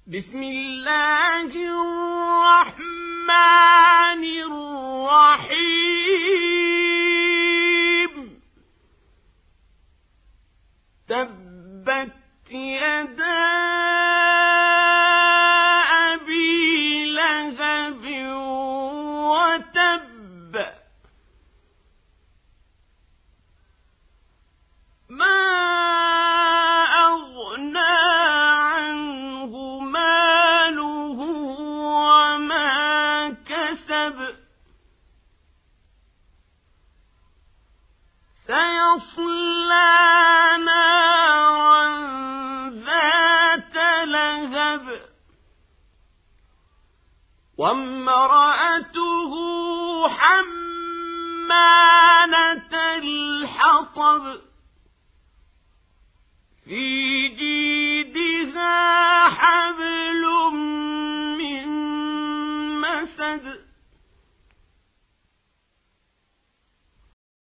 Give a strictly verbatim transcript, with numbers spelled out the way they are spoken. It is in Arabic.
بسم الله الرحمن الرحيم تبت يدا أبي لهب وتب ما أغنى عنه ماله وما كسب سيصلى نارا ذات لهب وامرأته حمالة الحطب في جيدها حبل من مسد